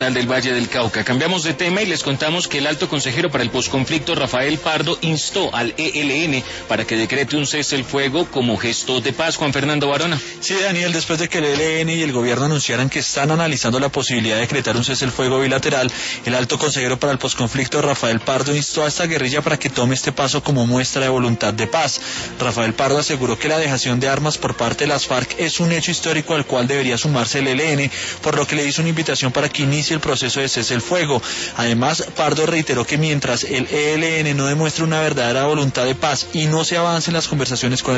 del Valle del Cauca. Cambiamos de tema y les contamos que el alto consejero para el posconflicto, Rafael Pardo, instó al ELN para que decrete un cese el fuego como gesto de paz. Juan Fernando Barona. Sí, Daniel, después de que el ELN y el gobierno anunciaran que están analizando la posibilidad de decretar un cese el fuego bilateral, el alto consejero para el posconflicto, Rafael Pardo, instó a esta guerrilla para que tome este paso como muestra de voluntad de paz. Rafael Pardo aseguró que la dejación de armas por parte de las FARC es un hecho histórico al cual debería sumarse el ELN, por lo que le hizo una invitación para que inicie el proceso de cese el fuego. Además, Pardo reiteró que mientras el ELN no demuestre una verdadera voluntad de paz y no se avance en las conversaciones con el